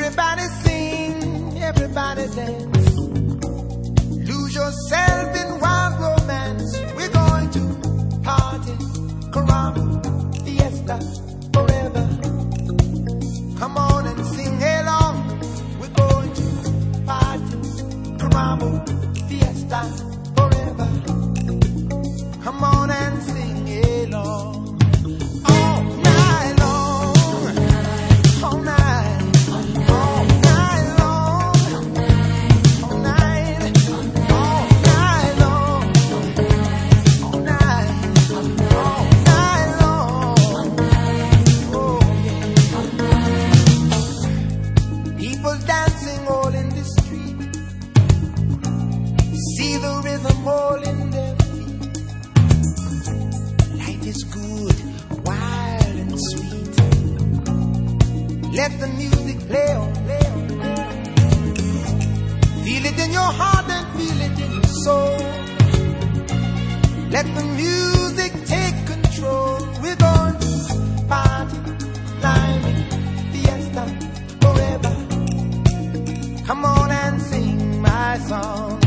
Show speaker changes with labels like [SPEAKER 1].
[SPEAKER 1] Everybody sing, everybody dance. Lose yourself in wild romance. We're going to party, caramba, fiesta, forever. Come on and sing along. We're going to party, caramba, fiesta, forever. Come on and sing along. All night long, all night. Dancing all in the street, see the rhythm all in their feet. Life is good, wild and sweet. Let the music play on, play on, play on. Feel it in your heart and feel it in your soul. Let the music take control. We're going to party, climbing, fiesta, forever. Come on and sing my song.